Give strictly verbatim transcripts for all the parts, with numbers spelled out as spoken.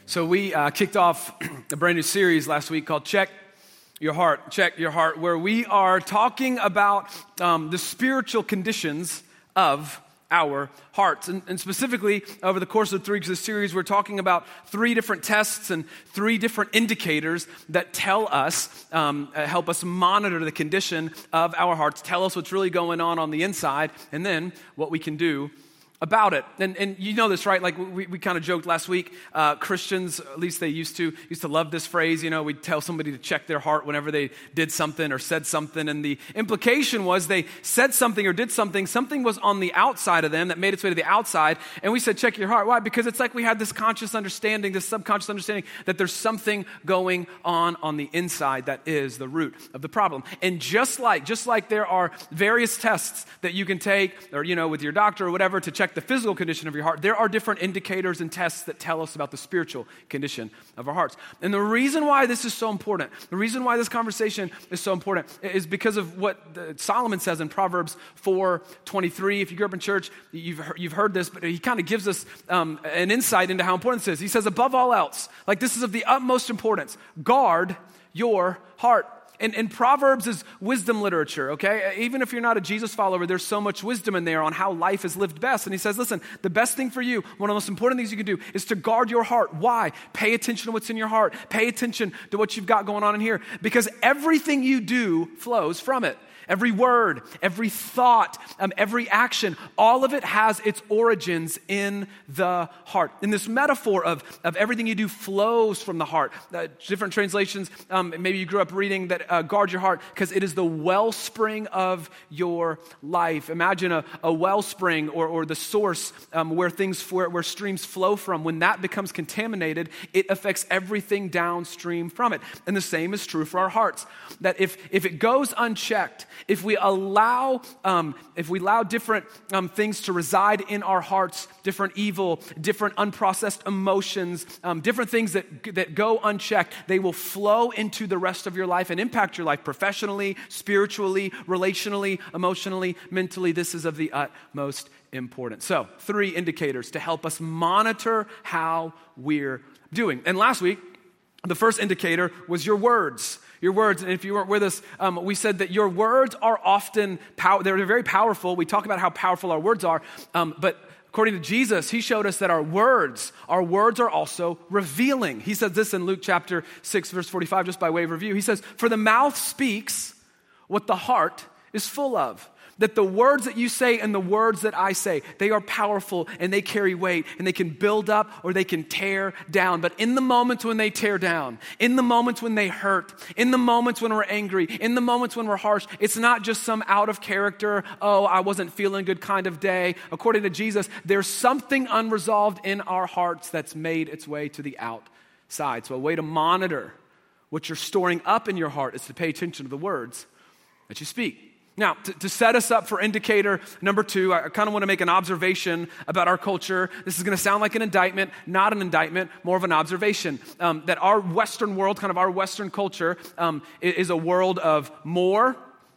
So we uh, kicked off a brand new series last week called Check Your Heart, Check Your Heart, where we are talking about um, the spiritual conditions of our hearts. And, and specifically, over the course of three weeks of this series, we're talking about three different tests and three different indicators that tell us, um, uh, help us monitor the condition of our hearts, tell us what's really going on on the inside, and then what we can do about it. And and you know this, right? Like we, we kind of joked last week, uh, Christians, at least they used to, used to love this phrase, you know, we'd tell somebody to check their heart whenever they did something or said something. And the implication was they said something or did something, something was on the outside of them that made its way to the outside. And we said, check your heart. Why? Because it's like we had this conscious understanding, this subconscious understanding that there's something going on on the inside that is the root of the problem. And just like, just like there are various tests that you can take or, you know, with your doctor or whatever to check the physical condition of your heart, there are different indicators and tests that tell us about the spiritual condition of our hearts. And the reason why this is so important, the reason why this conversation is so important is because of what the, Solomon says in Proverbs four twenty-three. If you grew up in church, you've heard, you've heard this, but he kind of gives us um, an insight into how important this is. He says, above all else, like this is of the utmost importance, guard your heart. And, and Proverbs is wisdom literature, okay? Even if you're not a Jesus follower, there's so much wisdom in there on how life is lived best. And he says, listen, the best thing for you, one of the most important things you can do is to guard your heart. Why? Pay attention to what's in your heart. Pay attention to what you've got going on in here. Because everything you do flows from it. Every word, every thought, um, every action, all of it has its origins in the heart. In this metaphor of, of everything you do flows from the heart. Uh, different translations, um, maybe you grew up reading that uh, guard your heart because it is the wellspring of your life. Imagine a, a wellspring or, or the source um, where things, where, where streams flow from. When that becomes contaminated, it affects everything downstream from it. And the same is true for our hearts. That if, if it goes unchecked, if we allow, um, if we allow different um, things to reside in our hearts, different evil, different unprocessed emotions, um, different things that that go unchecked, they will flow into the rest of your life and impact your life professionally, spiritually, relationally, emotionally, mentally. This is of the utmost importance. So, three indicators to help us monitor how we're doing. And last week, the first indicator was your words. Your words, and if you weren't with us, um, we said that your words are often, pow- they're very powerful. We talk about how powerful our words are, um, but according to Jesus, he showed us that our words, our words are also revealing. He says this in Luke chapter six, verse forty-five, just by way of review. He says, for the mouth speaks what the heart is full of. That the words that you say and the words that I say, they are powerful and they carry weight and they can build up or they can tear down. But in the moments when they tear down, in the moments when they hurt, in the moments when we're angry, in the moments when we're harsh, it's not just some out of character, oh, I wasn't feeling good kind of day. According to Jesus, there's something unresolved in our hearts that's made its way to the outside. So a way to monitor what you're storing up in your heart is to pay attention to the words that you speak. Now, to, to set us up for indicator number two, I kind of want to make an observation about our culture. This is going to sound like an indictment, not an indictment, more of an observation. Um, that our Western world, kind of our Western culture, um, is a world of more,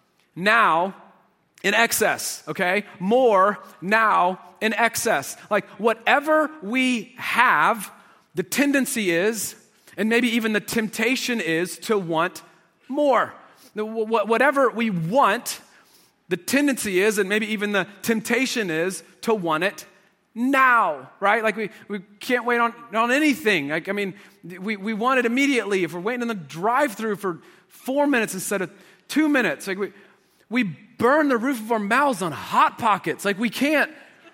now, in excess, okay? More, now, in excess. Like whatever we have, the tendency is, and maybe even the temptation is to want more. Whatever we want, the tendency is, and maybe even the temptation is, to want it now, right? Like we, we can't wait on, on anything. Like, I mean, we, we want it immediately. If we're waiting in the drive-thru for four minutes instead of two minutes, like we, we burn the roof of our mouths on Hot Pockets. Like we can't,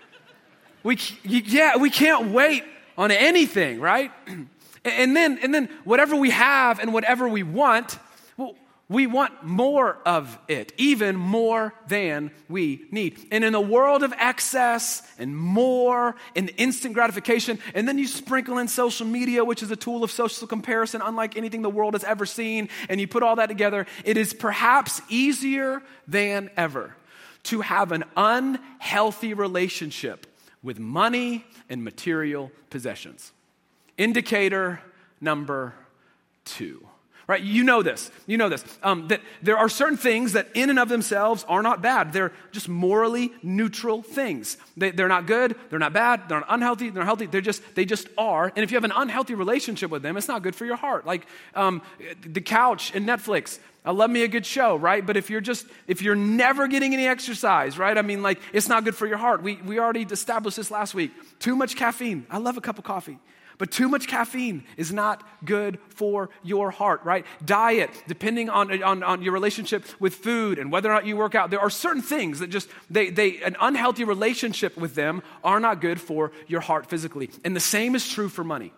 we, yeah, we can't wait on anything, right? And then, and then whatever we have and whatever we want, well, we want more of it, even more than we need. And in a world of excess and more and instant gratification, and then you sprinkle in social media, which is a tool of social comparison unlike anything the world has ever seen, and you put all that together, it is perhaps easier than ever to have an unhealthy relationship with money and material possessions. Indicator number two. right? You know this. You know this. Um, that there are certain things that in and of themselves are not bad. They're just morally neutral things. They, they're not good. They're not bad. They're not unhealthy. They're not healthy. They're just, they just are. And if you have an unhealthy relationship with them, it's not good for your heart. Like um, the couch and Netflix. I love me a good show, right? But if you're just, if you're never getting any exercise, right? I mean, like, it's not good for your heart. We we already established this last week. Too much caffeine. I love a cup of coffee. But too much caffeine is not good for your heart, right? Diet, depending on, on, on your relationship with food and whether or not you work out, there are certain things that just, they, they, an unhealthy relationship with them are not good for your heart physically. And the same is true for money.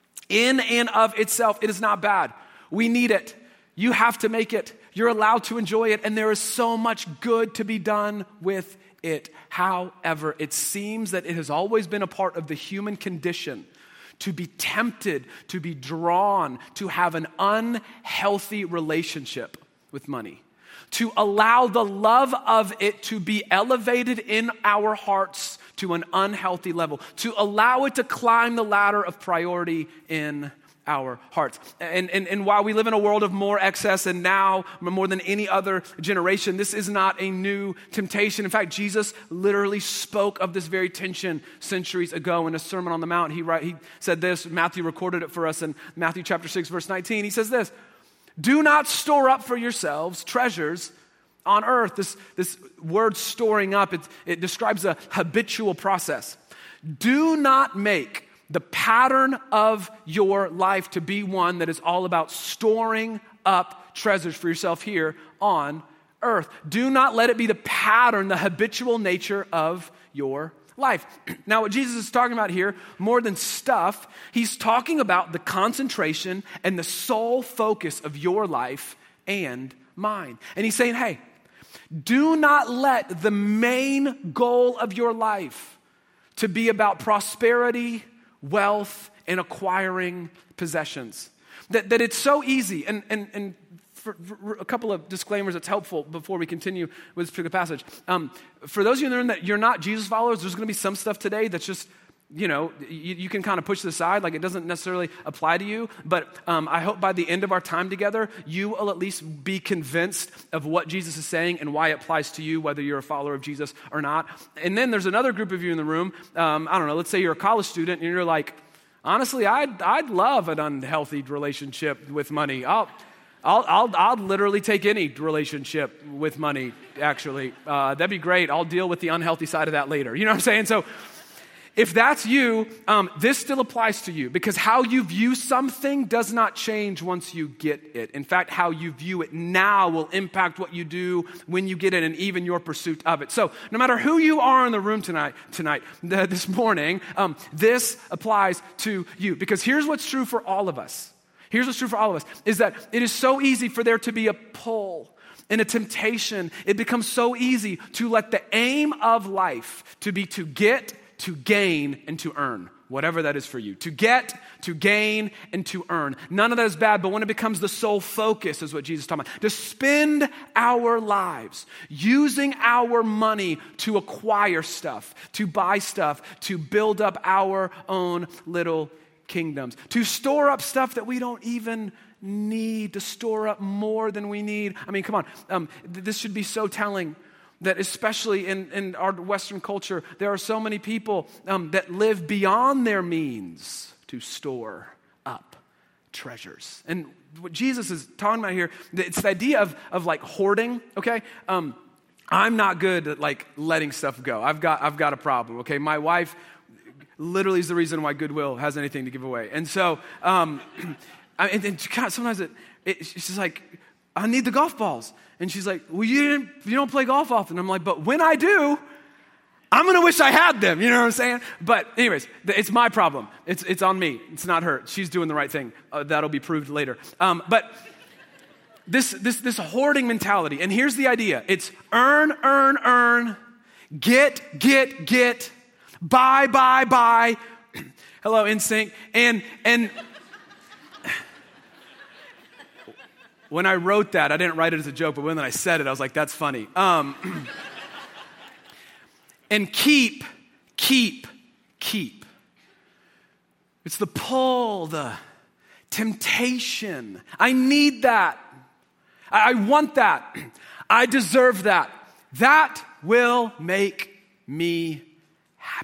In and of itself, it is not bad. We need it. You have to make it. You're allowed to enjoy it. And there is so much good to be done with it. However, it seems that it has always been a part of the human condition to be tempted, to be drawn, to have an unhealthy relationship with money, to allow the love of it to be elevated in our hearts to an unhealthy level, to allow it to climb the ladder of priority in our hearts. And, and, and while we live in a world of more excess and now more than any other generation, this is not a new temptation. In fact, Jesus literally spoke of this very tension centuries ago in a Sermon on the Mount. He, write, he said this, Matthew recorded it for us in Matthew chapter six, verse nineteen. He says this, "Do not store up for yourselves treasures on earth." This, this word storing up, it, it describes a habitual process. Do not make the pattern of your life to be one that is all about storing up treasures for yourself here on earth. Do not let it be the pattern, the habitual nature of your life. Now, what Jesus is talking about here, more than stuff, he's talking about the concentration and the sole focus of your life and mine. And he's saying, hey, do not let the main goal of your life to be about prosperity, wealth, and acquiring possessions. That, that it's so easy, and, and, and for, for a couple of disclaimers that's helpful before we continue with this particular passage. Um, for those of you in the room that you're not Jesus followers, there's going to be some stuff today that's just, you know, you, you can kind of push to the side, like it doesn't necessarily apply to you, but um, I hope by the end of our time together, you will at least be convinced of what Jesus is saying and why it applies to you, whether you're a follower of Jesus or not. And then there's another group of you in the room, um, I don't know, let's say you're a college student and you're like, honestly, I'd, I'd love an unhealthy relationship with money. I'll, I'll, I'll, I'll literally take any relationship with money, actually. Uh, that'd be great. I'll deal with the unhealthy side of that later. You know what I'm saying? So if that's you, um, this still applies to you because how you view something does not change once you get it. In fact, how you view it now will impact what you do when you get it and even your pursuit of it. So no matter who you are in the room tonight, tonight, th- this morning, um, this applies to you because here's what's true for all of us. Here's what's true for all of us is that it is so easy for there to be a pull and a temptation. It becomes so easy to let the aim of life to be to get, to gain, and to earn, whatever that is for you. To get, to gain, and to earn. None of that is bad, but when it becomes the sole focus is what Jesus is talking about. To spend our lives using our money to acquire stuff, to buy stuff, to build up our own little kingdoms. To store up stuff that we don't even need, to store up more than we need. I mean, come on. Um, th- this should be so telling that especially in, in our Western culture, there are so many people um, that live beyond their means to store up treasures. And what Jesus is talking about here, it's the idea of, of like hoarding, okay? Um, I'm not good at like letting stuff go. I've got, I've got a problem, okay? My wife literally is the reason why Goodwill has anything to give away. And so, um, I, and, and God, sometimes it, it, she's just like, I need the golf balls. And she's like, well, you didn't, you don't play golf often. I'm like, but when I do, I'm going to wish I had them. You know what I'm saying? But anyways, it's my problem. It's it's on me. It's not her. She's doing the right thing. Uh, that'll be proved later. Um, but this, this, this hoarding mentality, and here's the idea. It's earn, earn, earn, get, get, get, buy, buy, buy. Hello, N Sync. And, and, when I wrote that, I didn't write it as a joke, but when I said it, I was like, that's funny. Um, and keep, keep, keep. It's the pull, the temptation. I need that. I, I want that. I deserve that. That will make me happy.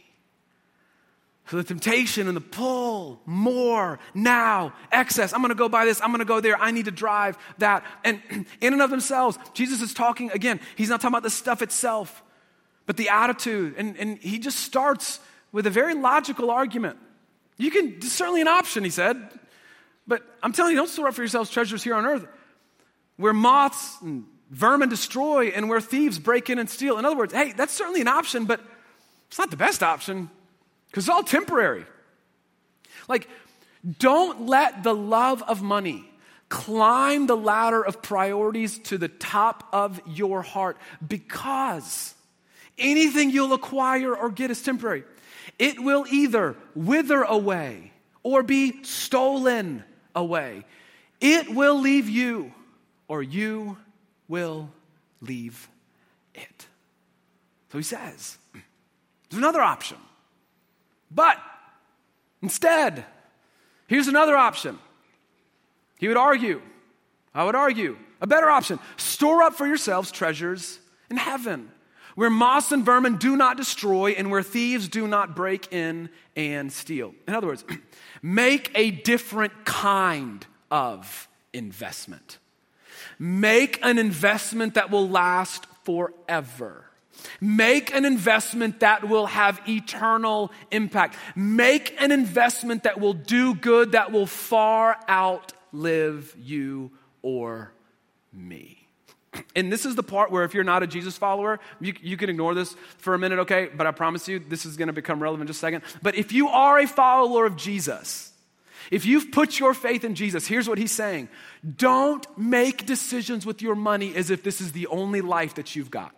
So the temptation and the pull, more, now, excess. I'm going to go buy this. I'm going to go there. I need to drive that. And in and of themselves, Jesus is talking, again, he's not talking about the stuff itself, but the attitude. And, and he just starts with a very logical argument. You can, it's certainly an option, he said. But I'm telling you, don't store up for yourselves treasures here on earth where moths and vermin destroy and where thieves break in and steal. In other words, hey, that's certainly an option, but it's not the best option. Because it's all temporary. Like, don't let the love of money climb the ladder of priorities to the top of your heart, because anything you'll acquire or get is temporary. It will either wither away or be stolen away. It will leave you, or you will leave it. So he says, there's another option. But instead, here's another option. He would argue, I would argue, a better option. Store up for yourselves treasures in heaven, where moths and vermin do not destroy and where thieves do not break in and steal. In other words, make a different kind of investment. Make an investment that will last forever. Make an investment that will have eternal impact. Make an investment that will do good, that will far outlive you or me. And this is the part where if you're not a Jesus follower, you, you can ignore this for a minute, okay? But I promise you, this is going to become relevant in just a second. But if you are a follower of Jesus, if you've put your faith in Jesus, here's what he's saying. Don't make decisions with your money as if this is the only life that you've got.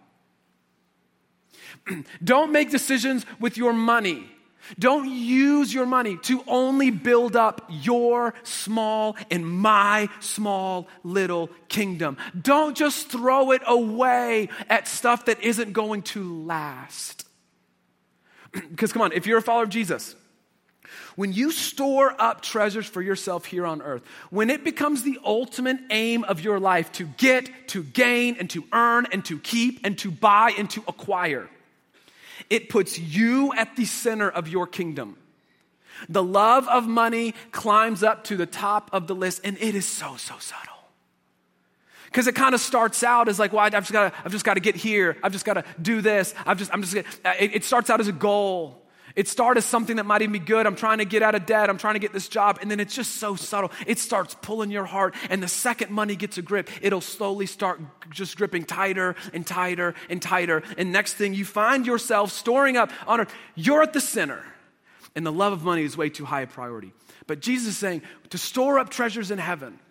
Don't make decisions with your money. Don't use your money to only build up your small and my small little kingdom. Don't just throw it away at stuff that isn't going to last. Because come on, if you're a follower of Jesus, when you store up treasures for yourself here on earth, when it becomes the ultimate aim of your life to get, to gain, and to earn, and to keep, and to buy, and to acquire, it puts you at the center of your kingdom. The love of money climbs up to the top of the list, and it is so, so subtle. Because it kind of starts out as like, well, I've just got to, I've just got to get here. I've just got to do this. I've just, I'm just. It, it starts out as a goal. It starts as something that might even be good. I'm trying to get out of debt. I'm trying to get this job. And then it's just so subtle. It starts pulling your heart. And the second money gets a grip, it'll slowly start just gripping tighter and tighter and tighter. And next thing you find yourself storing up on earth. You're at the center. And the love of money is way too high a priority. But Jesus is saying to store up treasures in heaven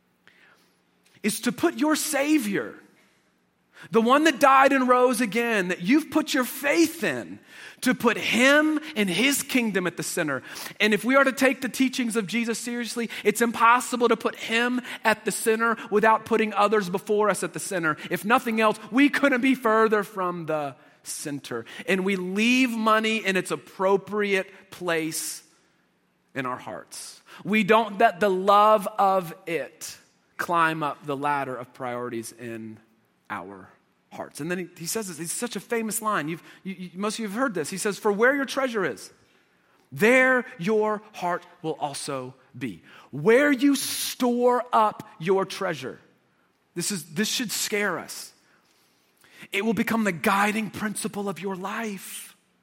is to put your Savior, the one that died and rose again, that you've put your faith in, to put him and his kingdom at the center. And if we are to take the teachings of Jesus seriously, it's impossible to put him at the center without putting others before us at the center. If nothing else, we couldn't be further from the center. And we leave money in its appropriate place in our hearts. We don't let the love of it climb up the ladder of priorities in our hearts. And then he, he says this, it's such a famous line. You've, you, you, most of you have heard this. He says, for where your treasure is, there your heart will also be. Where you store up your treasure, this is this should scare us. It will become the guiding principle of your life.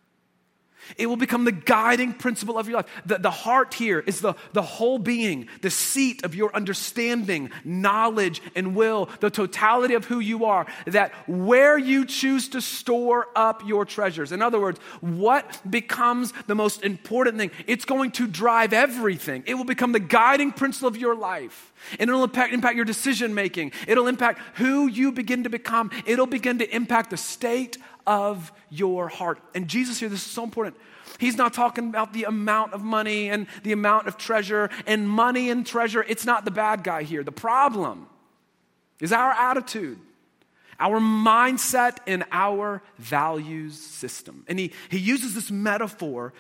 It will become the guiding principle of your life. The, the heart here is the, the whole being, the seat of your understanding, knowledge, and will, the totality of who you are, that where you choose to store up your treasures. In other words, what becomes the most important thing? It's going to drive everything. It will become the guiding principle of your life. And it'll impact, impact your decision making. It'll impact who you begin to become. It'll begin to impact the state of your heart. And Jesus here, this is so important. He's not talking about the amount of money and the amount of treasure, and money and treasure. It's not the bad guy here. The problem is our attitude, our mindset, and our values system. And he, he uses this metaphor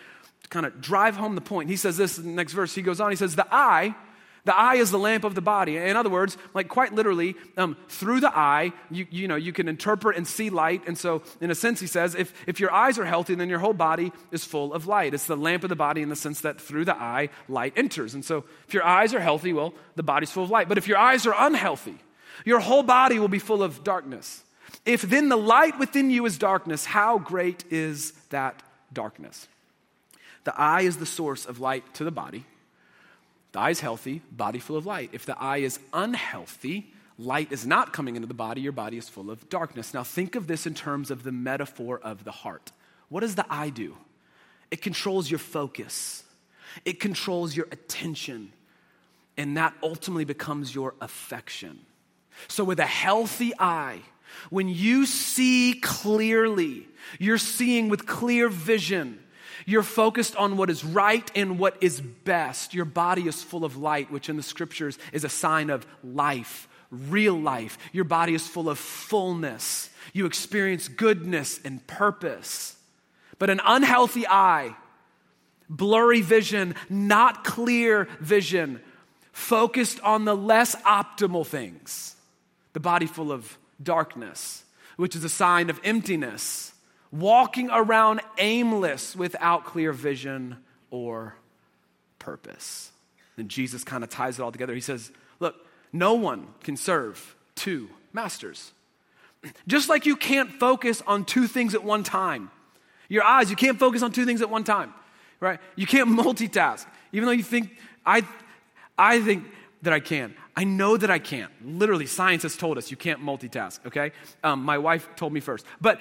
to kind of drive home the point. He says this in the next verse. He goes on, he says, the eye, the eye is the lamp of the body. In other words, like quite literally, um, through the eye, you, you know, you can interpret and see light. And so in a sense, he says, if, if your eyes are healthy, then your whole body is full of light. It's the lamp of the body in the sense that through the eye, light enters. And so if your eyes are healthy, well, the body's full of light. But if your eyes are unhealthy, your whole body will be full of darkness. If then the light within you is darkness, how great is that darkness? The eye is the source of light to the body. The eye is healthy, body full of light. If the eye is unhealthy, light is not coming into the body, your body is full of darkness. Now think of this in terms of the metaphor of the heart. What does the eye do? It controls your focus. It controls your attention. And that ultimately becomes your affection. So with a healthy eye, when you see clearly, you're seeing with clear vision. You're focused on what is right and what is best. Your body is full of light, which in the scriptures is a sign of life, real life. Your body is full of fullness. You experience goodness and purpose. But an unhealthy eye, blurry vision, not clear vision, focused on the less optimal things. The body full of darkness, which is a sign of emptiness. Walking around aimless without clear vision or purpose. Then Jesus kind of ties it all together. He says, look, no one can serve two masters. Just like you can't focus on two things at one time. Your eyes, you can't focus on two things at one time, right? You can't multitask. Even though you think, I, I think that I can. I know that I can't. Literally, science has told us you can't multitask, okay? Um, my wife told me first. But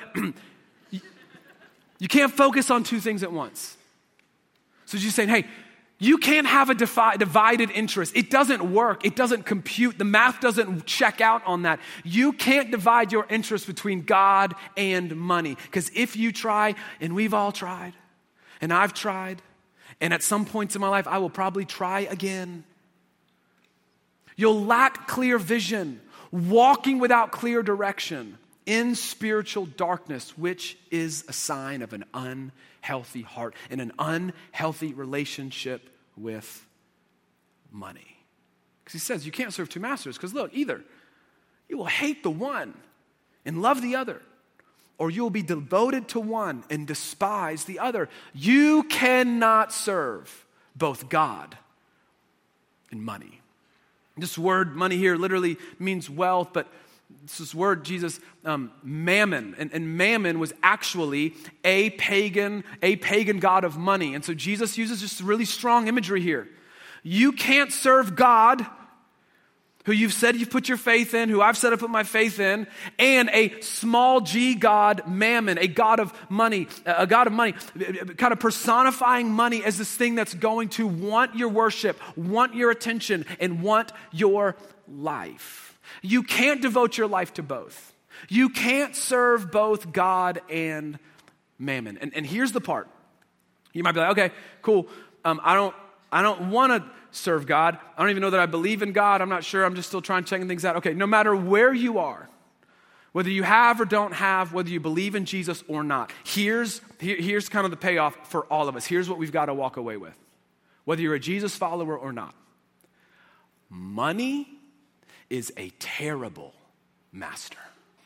you can't focus on two things at once. So she's saying, hey, you can't have a defi- divided interest. It doesn't work. It doesn't compute. The math doesn't check out on that. You can't divide your interest between God and money. Because if you try, and we've all tried, and I've tried, and at some points in my life, I will probably try again. You'll lack clear vision, walking without clear direction in spiritual darkness, which is a sign of an unhealthy heart and an unhealthy relationship with money. Because he says you can't serve two masters, because look, either you will hate the one and love the other, or you will be devoted to one and despise the other. You cannot serve both God and money. This word money here literally means wealth, but it's this word, Jesus, um, mammon. And, and mammon was actually a pagan, a pagan god of money. And so Jesus uses just really strong imagery here. You can't serve God, who you've said you've put your faith in, who I've said I put my faith in, and a small g god, mammon, a god of money, a god of money, kind of personifying money as this thing that's going to want your worship, want your attention, and want your life. You can't devote your life to both. You can't serve both God and mammon. And, and here's the part. You might be like, okay, cool. Um, I don't, I don't want to serve God. I don't even know that I believe in God. I'm not sure. I'm just still trying to check things out. Okay, no matter where you are, whether you have or don't have, whether you believe in Jesus or not, here's, here, here's kind of the payoff for all of us. Here's what we've got to walk away with. Whether you're a Jesus follower or not. Money is a terrible master.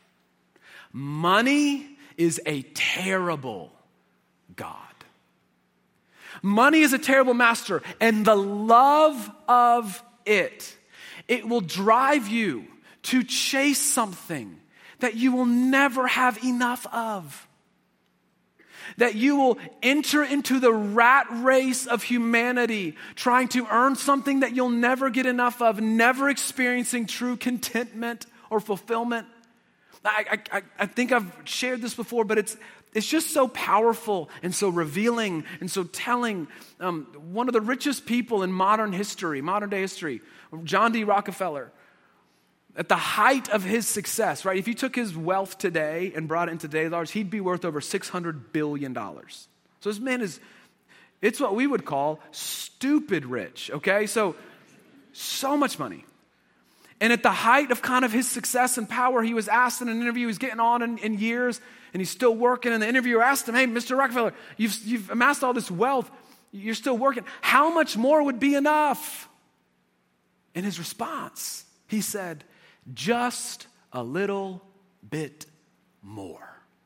Money is a terrible God. Money is a terrible master, and the love of it, it will drive you to chase something that you will never have enough of. That you will enter into the rat race of humanity, trying to earn something that you'll never get enough of, never experiencing true contentment or fulfillment. I, I, I think I've shared this before, but it's it's just so powerful and so revealing and so telling. Um, one of the richest people in modern history, modern day history, John D. Rockefeller, at the height of his success, right? If you took his wealth today and brought it into today's dollars, he'd be worth over six hundred billion dollars. So this man is, it's what we would call stupid rich, okay? So, so much money. And at the height of kind of his success and power, he was asked in an interview, he's getting on in, in years, and he's still working, and the interviewer asked him, hey, Mister Rockefeller, you've, you've amassed all this wealth. You're still working. How much more would be enough? In his response, he said, just a little bit more.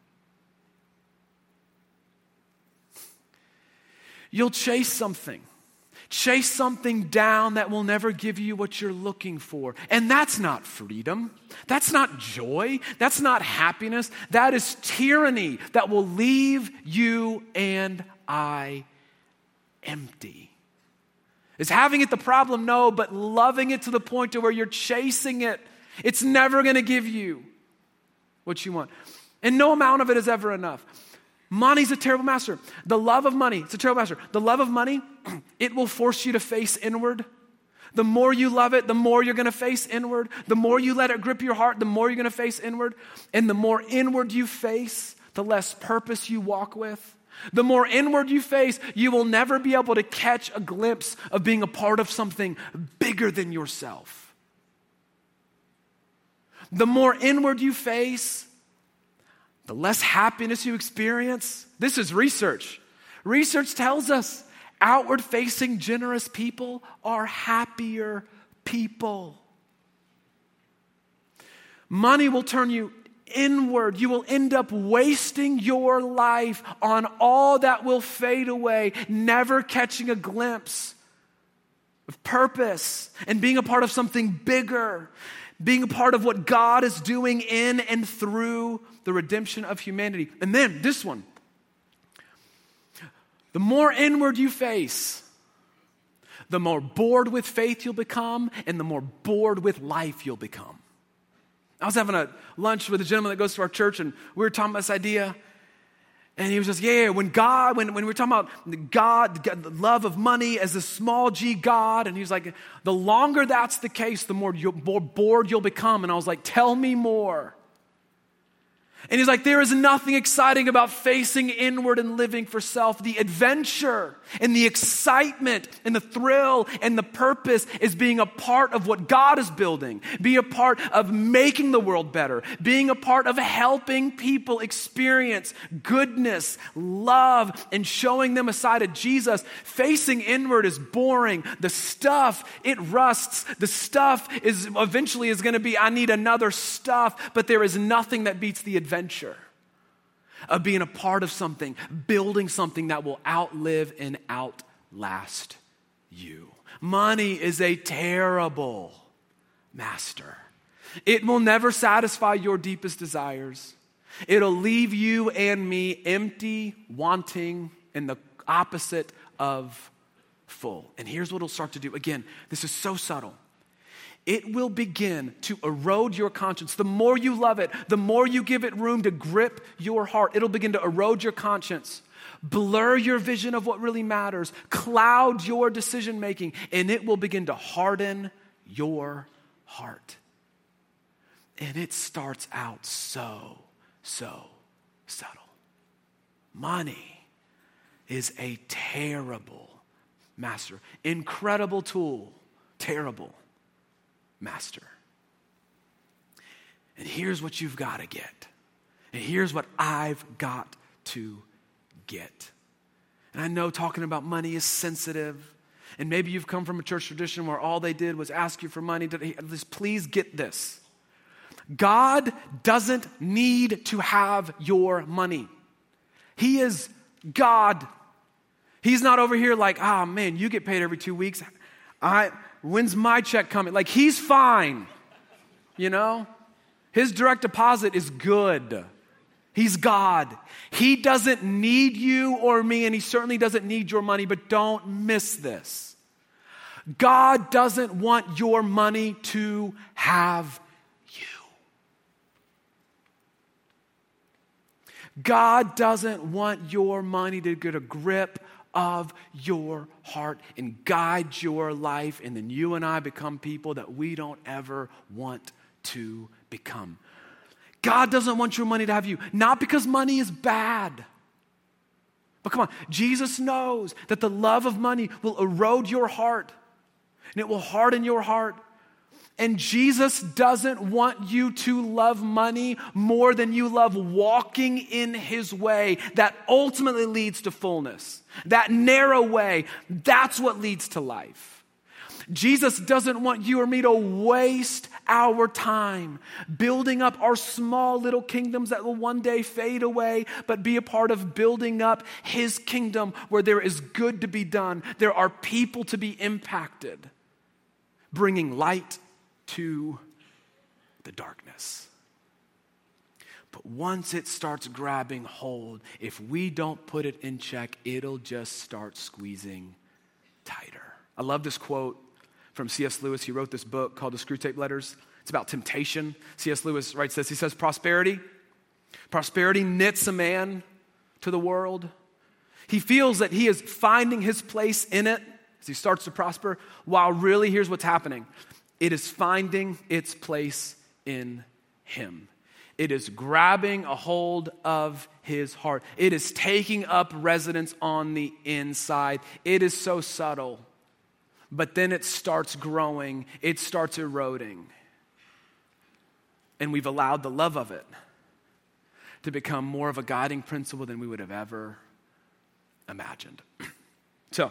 You'll chase something. Chase something down that will never give you what you're looking for. And that's not freedom. That's not joy. That's not happiness. That is tyranny that will leave you and I empty. Is having it the problem? No, but loving it to the point to where you're chasing it. It's never going to give you what you want. And no amount of it is ever enough. Money's a terrible master. The love of money, it's a terrible master. The love of money, it will force you to face inward. The more you love it, the more you're going to face inward. The more you let it grip your heart, the more you're going to face inward. And the more inward you face, the less purpose you walk with. The more inward you face, you will never be able to catch a glimpse of being a part of something bigger than yourself. The more inward you face, the less happiness you experience. This is research. Research tells us outward-facing, generous people are happier people. Money will turn you inward. You will end up wasting your life on all that will fade away, never catching a glimpse of purpose and being a part of something bigger, being a part of what God is doing in and through the redemption of humanity. And then this one, the more inward you face, the more bored with faith you'll become and the more bored with life you'll become. I was having a lunch with a gentleman that goes to our church, and we were talking about this idea. And he was just, yeah, when God, when, when we were talking about God, the love of money as a small g God, and he was like, the longer that's the case, the more, you'll, more bored you'll become. And I was like, tell me more. And he's like, there is nothing exciting about facing inward and living for self. The adventure and the excitement and the thrill and the purpose is being a part of what God is building, being a part of making the world better, being a part of helping people experience goodness, love, and showing them a side of Jesus. Facing inward is boring. The stuff, it rusts. The stuff is eventually is going to be, I need another stuff, but there is nothing that beats the adventure. Adventure of being a part of something, building something that will outlive and outlast you. Money is a terrible master. It will never satisfy your deepest desires. It'll leave you and me empty, wanting, and the opposite of full. And here's what it'll start to do. Again, this is so subtle. It will begin to erode your conscience. The more you love it, the more you give it room to grip your heart, it'll begin to erode your conscience, blur your vision of what really matters, cloud your decision making, and it will begin to harden your heart. And it starts out so, so subtle. Money is a terrible master, incredible tool, terrible master. And here's what you've got to get. And here's what I've got to get. And I know talking about money is sensitive. And maybe you've come from a church tradition where all they did was ask you for money. Just please get this. God doesn't need to have your money. He is God. He's not over here like, ah, oh, man, you get paid every two weeks. I... When's my check coming? Like, he's fine, you know? His direct deposit is good. He's God. He doesn't need you or me, and he certainly doesn't need your money, but don't miss this. God doesn't want your money to have you. God doesn't want your money to get a grip of your heart and guide your life, and then you and I become people that we don't ever want to become. God doesn't want your money to have you, not because money is bad. But come on, Jesus knows that the love of money will erode your heart, and it will harden your heart, And Jesus doesn't want you to love money more than you love walking in his way. That ultimately leads to fullness. That narrow way, that's what leads to life. Jesus doesn't want you or me to waste our time building up our small little kingdoms that will one day fade away, but be a part of building up his kingdom where there is good to be done. There are people to be impacted, bringing light to the darkness. But once it starts grabbing hold, if we don't put it in check, it'll just start squeezing tighter. I love this quote from C S Lewis. He wrote this book called The Screwtape Letters. It's about temptation. C S Lewis writes this. He says, prosperity, prosperity knits a man to the world. He feels that he is finding his place in it as he starts to prosper, while really, here's what's happening. It is finding its place in him. It is grabbing a hold of his heart. It is taking up residence on the inside. It is so subtle, but then it starts growing. It starts eroding. And we've allowed the love of it to become more of a guiding principle than we would have ever imagined. So,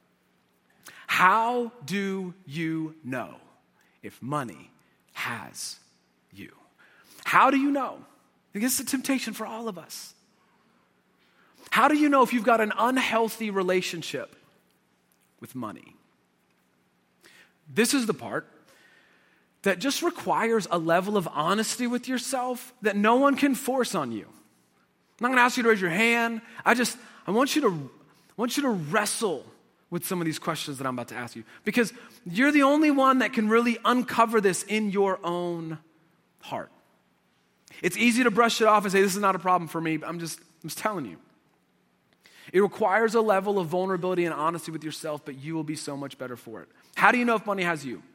how do you know if money has you? How do you know? I guess it's a temptation for all of us. How do you know if you've got an unhealthy relationship with money? This is the part that just requires a level of honesty with yourself that no one can force on you. I'm not going to ask you to raise your hand. I just, I want you to, I want you to wrestle with some of these questions that I'm about to ask you, because you're the only one that can really uncover this in your own heart. It's easy to brush it off and say, this is not a problem for me, but I'm just, I'm just telling you. It requires a level of vulnerability and honesty with yourself, but you will be so much better for it. How do you know if money has you?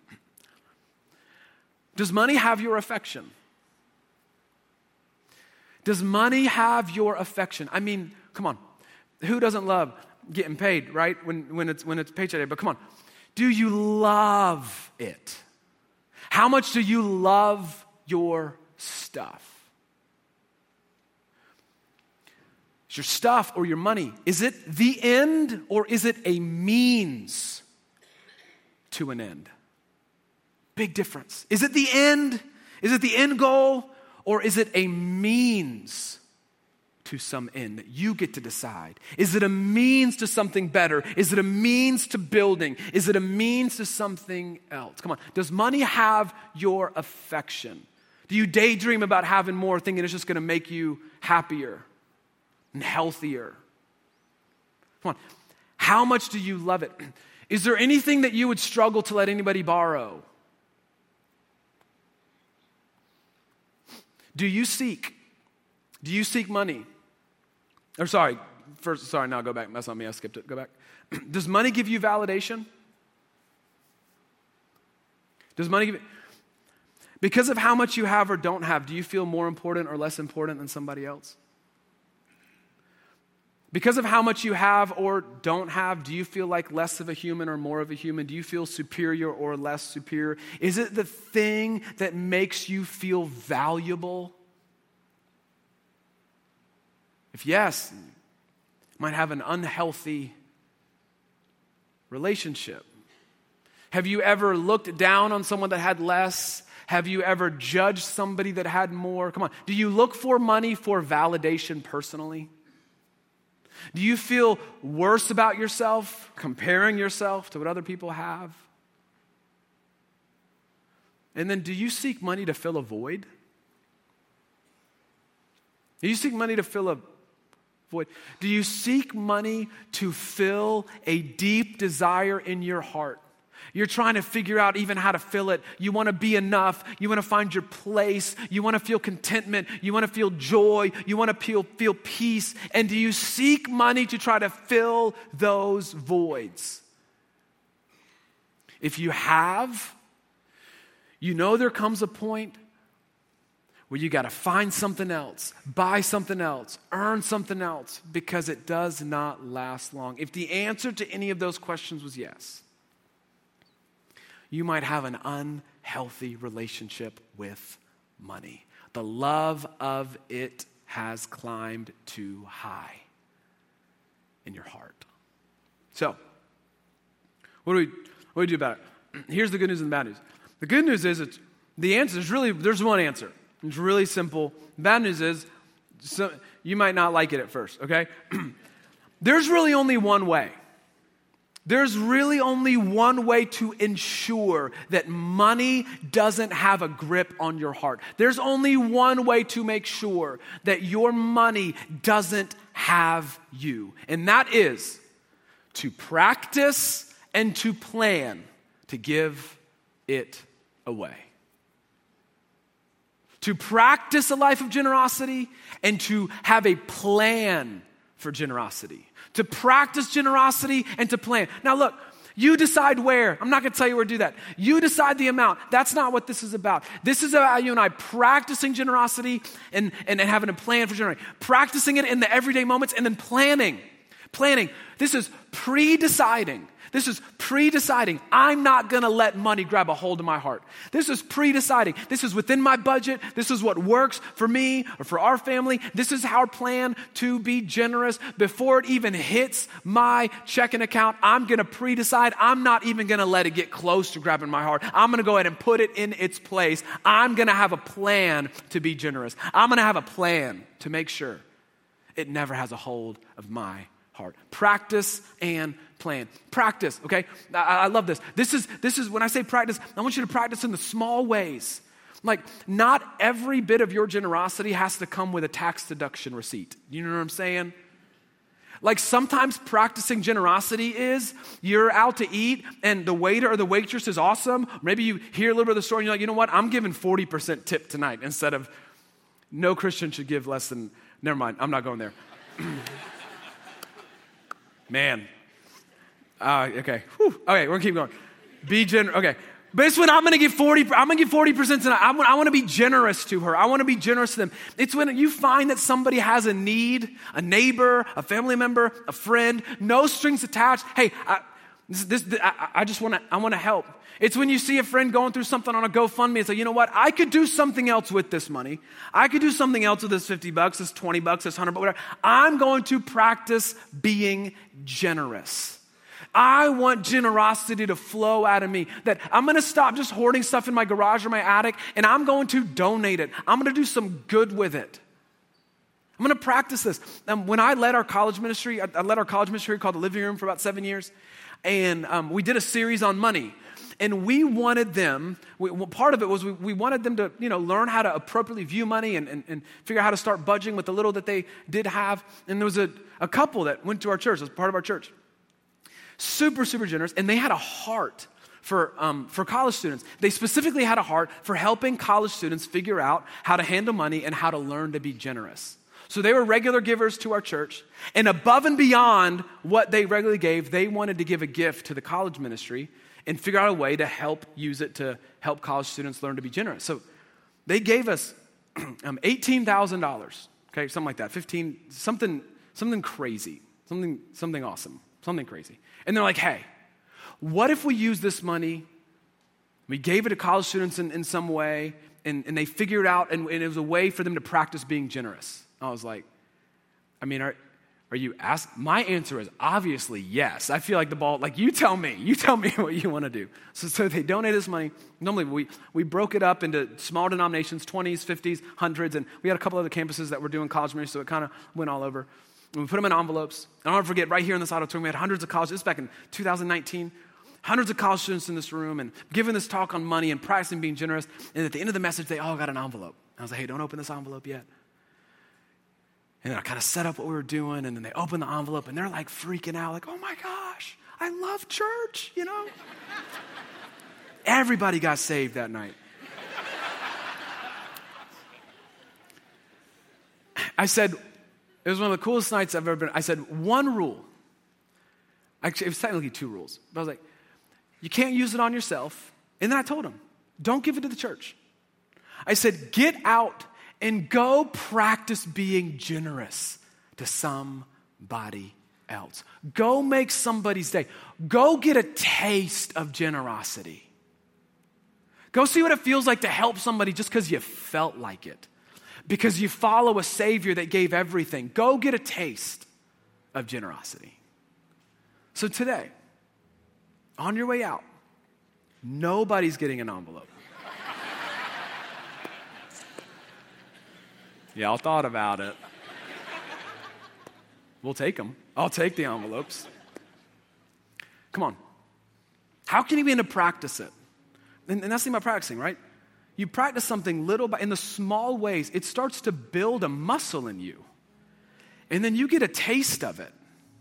Does money have your affection? Does money have your affection? I mean, come on. Who doesn't love getting paid, right? When, when it's when it's paycheck day, but come on. Do you love it? How much do you love your stuff? Is your stuff or your money, is it the end or is it a means to an end? Big difference. Is it the end? Is it the end goal or is it a means to some end that you get to decide? Is it a means to something better? Is it a means to building? Is it a means to something else? Come on. Does money have your affection? Do you daydream about having more, thinking it's just going to make you happier and healthier? Come on. How much do you love it? Is there anything that you would struggle to let anybody borrow? Do you seek? Do you seek money? Or sorry, first, sorry, now go back. That's on me, I skipped it. Go back. Does money give you validation? Does money give you, because of how much you have or don't have, do you feel more important or less important than somebody else? Because of how much you have or don't have, do you feel like less of a human or more of a human? Do you feel superior or less superior? Is it the thing that makes you feel valuable? If yes, you might have an unhealthy relationship. Have you ever looked down on someone that had less? Have you ever judged somebody that had more? Come on. Do you look for money for validation personally? Do you feel worse about yourself, comparing yourself to what other people have? And then do you seek money to fill a void? Do you seek money to fill a void? Do you seek money to fill a deep desire in your heart? You're trying to figure out even how to fill it. You want to be enough. You want to find your place. You want to feel contentment. You want to feel joy. You want to feel, feel peace. And do you seek money to try to fill those voids? If you have, you know there comes a point where you got to find something else, buy something else, earn something else, because it does not last long. If the answer to any of those questions was yes, you might have an healthy relationship with money. The love of it has climbed too high in your heart. So, what do we what do we do about it? Here's the good news and the bad news. The good news is it's the answer is really there's one answer. It's really simple. The bad news is so, you might not like it at first, okay? There's really only one way. There's really only one way to ensure that money doesn't have a grip on your heart. There's only one way to make sure that your money doesn't have you. And that is to practice and to plan to give it away. To practice a life of generosity and to have a plan for generosity. To practice generosity and to plan. Now look, you decide where. I'm not going to tell you where to do that. You decide the amount. That's not what this is about. This is about you and I practicing generosity and, and, and having a plan for generosity. Practicing it in the everyday moments and then planning. Planning. This is pre-deciding. This is pre-deciding. I'm not going to let money grab a hold of my heart. This is pre-deciding. This is within my budget. This is what works for me or for our family. This is our plan to be generous. Before it even hits my checking account, I'm going to pre-decide. I'm not even going to let it get close to grabbing my heart. I'm going to go ahead and put it in its place. I'm going to have a plan to be generous. I'm going to have a plan to make sure it never has a hold of my heart. Practice and plan. Practice, okay? I, I love this. This is, this is when I say practice, I want you to practice in the small ways. Like, not every bit of your generosity has to come with a tax deduction receipt. You know what I'm saying? Like, sometimes practicing generosity is you're out to eat and the waiter or the waitress is awesome. Maybe you hear a little bit of the story and you're like, you know what? I'm giving forty percent tip tonight instead of no Christian should give less than, never mind, I'm not going there. Man. Uh, okay. Whew. Okay, we're gonna keep going. Be generous. Okay. But it's when I'm gonna give forty, I'm gonna give forty percent tonight. I'm, I wanna be generous to her. I wanna be generous to them. It's when you find that somebody has a need, a neighbor, a family member, a friend, no strings attached. Hey, I, this, this, I, I just wanna, I wanna help. It's when you see a friend going through something on a GoFundMe. It's like, you know what? I could do something else with this money. I could do something else with this fifty bucks, this twenty bucks, this one hundred bucks, whatever. I'm going to practice being generous. I want generosity to flow out of me. That I'm going to stop just hoarding stuff in my garage or my attic, and I'm going to donate it. I'm going to do some good with it. I'm going to practice this. Um, when I led our college ministry, I, I led our college ministry called The Living Room for about seven years, and um, we did a series on money. And we wanted them, we, well, part of it was we, we wanted them to, you know, learn how to appropriately view money and, and, and figure out how to start budgeting with the little that they did have. And there was a, a couple that went to our church, as part of our church. Super, super generous. And they had a heart for, um, for college students. They specifically had a heart for helping college students figure out how to handle money and how to learn to be generous. So they were regular givers to our church. And above and beyond what they regularly gave, they wanted to give a gift to the college ministry and figure out a way to help use it to help college students learn to be generous. So they gave us um, eighteen thousand dollars, okay, something like that, fifteen, something, something crazy, something, something awesome, something crazy. And they're like, hey, what if we use this money, we gave it to college students in, in some way, and, and they figured out, and, and it was a way for them to practice being generous. I was like, I mean, are, Are you asked? My answer is obviously yes. I feel like the ball, like you tell me, you tell me what you want to do. So, so they donated this money. Normally we, we broke it up into small denominations, twenties, fifties, hundreds, and we had a couple other campuses that were doing college ministry, so it kind of went all over. And we put them in envelopes. And I'll never forget, right here in this auditorium, we had hundreds of college, this was back in two thousand nineteen, hundreds of college students in this room and giving this talk on money and practicing being generous. And at the end of the message, they all got an envelope. I was like, hey, don't open this envelope yet. And then I kind of set up what we were doing, and then they open the envelope, and they're like freaking out, like, oh my gosh, I love church, you know? Everybody got saved that night. I said, it was one of the coolest nights I've ever been. I said, one rule. Actually, it was technically two rules. But I was like, you can't use it on yourself. And then I told them, don't give it to the church. I said, get out and go practice being generous to somebody else. Go make somebody's day. Go get a taste of generosity. Go see what it feels like to help somebody just because you felt like it. Because you follow a Savior that gave everything. Go get a taste of generosity. So today, on your way out, nobody's getting an envelope. Y'all thought about it. We'll take them. I'll take the envelopes. Come on. How can you begin to practice it? And, and that's the thing about practicing, right? You practice something little by, in the small ways, it starts to build a muscle in you. And then you get a taste of it.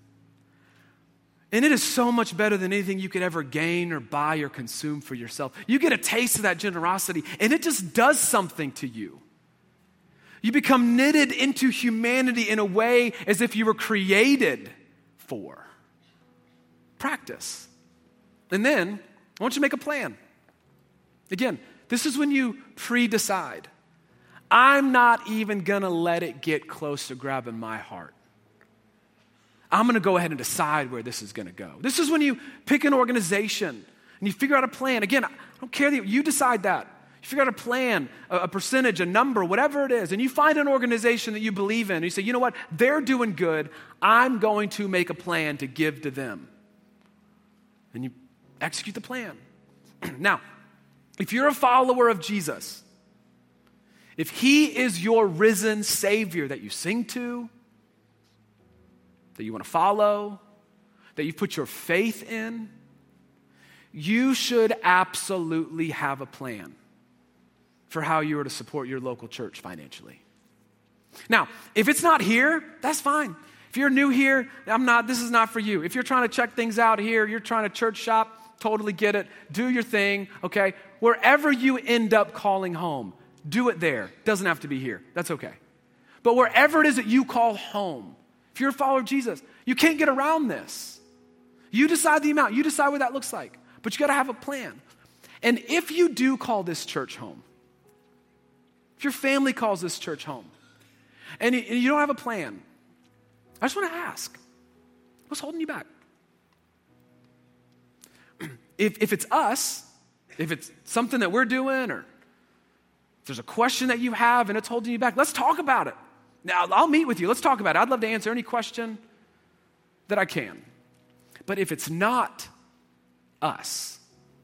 And it is so much better than anything you could ever gain or buy or consume for yourself. You get a taste of that generosity, and it just does something to you. You become knitted into humanity in a way as if you were created for. Practice. And then, I want you to make a plan. Again, this is when you pre-decide. I'm not even going to let it get close to grabbing my heart. I'm going to go ahead and decide where this is going to go. This is when you pick an organization and you figure out a plan. Again, I don't care that you decide that. You figure out a plan, a, a percentage, a number, whatever it is, and you find an organization that you believe in. And you say, you know what? They're doing good. I'm going to make a plan to give to them. And you execute the plan. Now, if you're a follower of Jesus, if he is your risen Savior that you sing to, that you want to follow, that you put your faith in, you should absolutely have a plan for how you are to support your local church financially. Now, if it's not here, that's fine. If you're new here, I'm not, this is not for you. If you're trying to check things out here, you're trying to church shop, totally get it. Do your thing, okay? Wherever you end up calling home, do it there. Doesn't have to be here. That's okay. But wherever it is that you call home, if you're a follower of Jesus, you can't get around this. You decide the amount. You decide what that looks like. But you got to have a plan. And if you do call this church home, if your family calls this church home, and you, and you don't have a plan, I just want to ask, what's holding you back? If, if it's us, if it's something that we're doing, or if there's a question that you have and it's holding you back, let's talk about it. Now, I'll meet with you. Let's talk about it. I'd love to answer any question that I can. But if it's not us,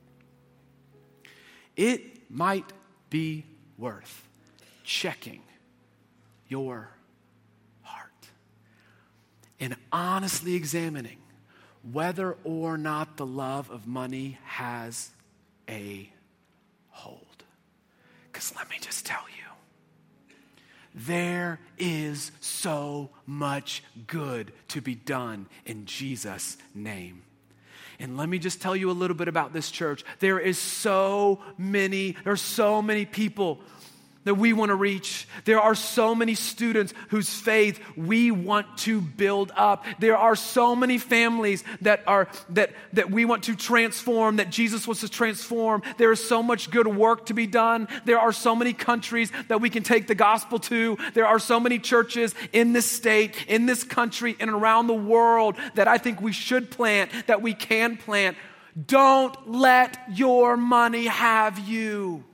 it might be worth checking your heart and honestly examining whether or not the love of money has a hold. Because let me just tell you, there is so much good to be done in Jesus' name. And let me just tell you a little bit about this church. There is so many, there are so many people that we want to reach. There are so many students whose faith we want to build up. There are so many families that are that that we want to transform, that Jesus wants to transform. There is so much good work to be done. There are so many countries that we can take the gospel to. There are so many churches in this state, in this country, and around the world that I think we should plant, that we can plant. Don't let your money have you.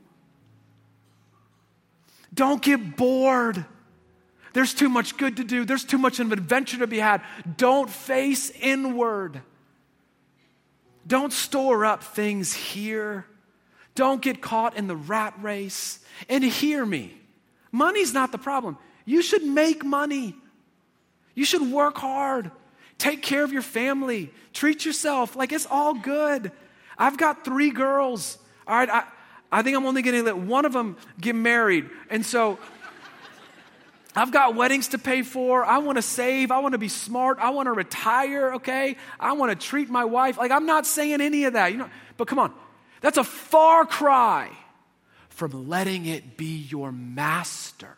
Don't get bored. There's too much good to do. There's too much of an adventure to be had. Don't face inward. Don't store up things here. Don't get caught in the rat race. And hear me, money's not the problem. You should make money. You should work hard. Take care of your family. Treat yourself like it's all good. I've got three girls. All right, I, I think I'm only going to let one of them get married. And so I've got weddings to pay for. I want to save. I want to be smart. I want to retire, okay? I want to treat my wife. Like, I'm not saying any of that, you know. But come on. That's a far cry from letting it be your master.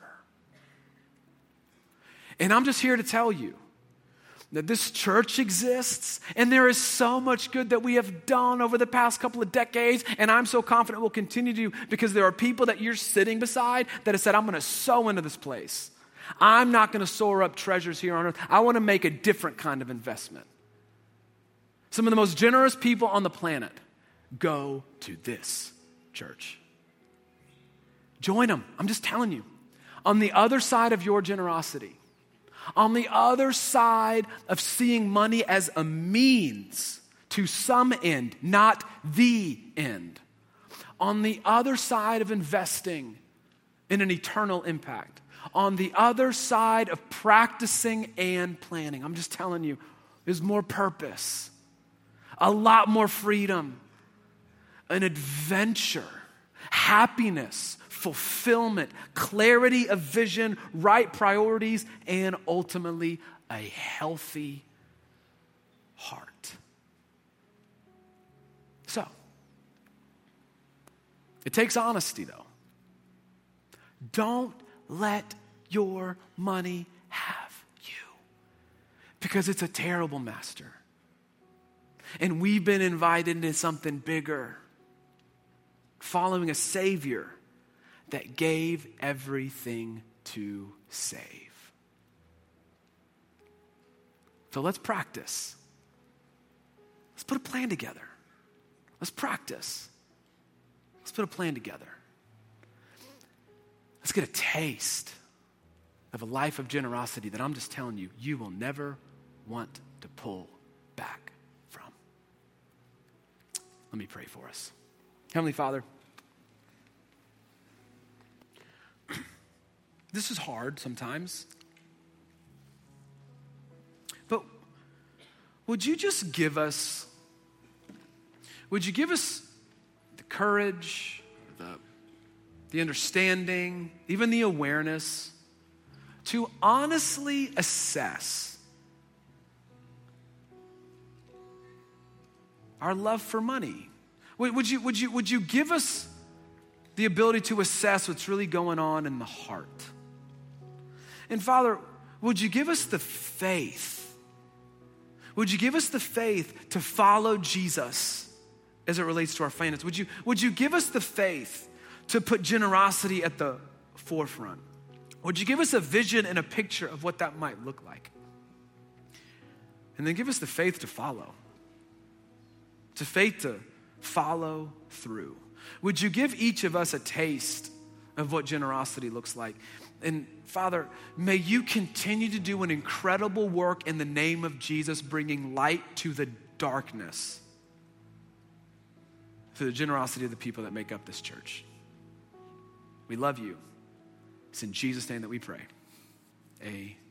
And I'm just here to tell you that this church exists, and there is so much good that we have done over the past couple of decades, and I'm so confident we'll continue to, because there are people that you're sitting beside that have said, I'm going to sow into this place. I'm not going to store up treasures here on earth. I want to make a different kind of investment. Some of the most generous people on the planet go to this church. Join them. I'm just telling you. On the other side of your generosity, on the other side of seeing money as a means to some end, not the end, on the other side of investing in an eternal impact, on the other side of practicing and planning, I'm just telling you, there's more purpose, a lot more freedom, an adventure, happiness, fulfillment, clarity of vision, right priorities, and ultimately a healthy heart. So, it takes honesty though. Don't let your money have you, because it's a terrible master. And we've been invited into something bigger, following a Savior that gave everything to save. So let's practice. Let's put a plan together. Let's practice. Let's put a plan together. Let's get a taste of a life of generosity that I'm just telling you, you will never want to pull back from. Let me pray for us. Heavenly Father, this is hard sometimes, but would you just give us, would you give us the courage, the, the understanding, even the awareness to honestly assess our love for money? Would, would you, would you, would you give us the ability to assess what's really going on in the heart? And Father, would you give us the faith? Would you give us the faith to follow Jesus as it relates to our finances? Would you, would you give us the faith to put generosity at the forefront? Would you give us a vision and a picture of what that might look like? And then give us the faith to follow. To faith to follow through. Would you give each of us a taste of what generosity looks like? And Father, may you continue to do an incredible work in the name of Jesus, bringing light to the darkness through the generosity of the people that make up this church. We love you. It's in Jesus' name that we pray. Amen.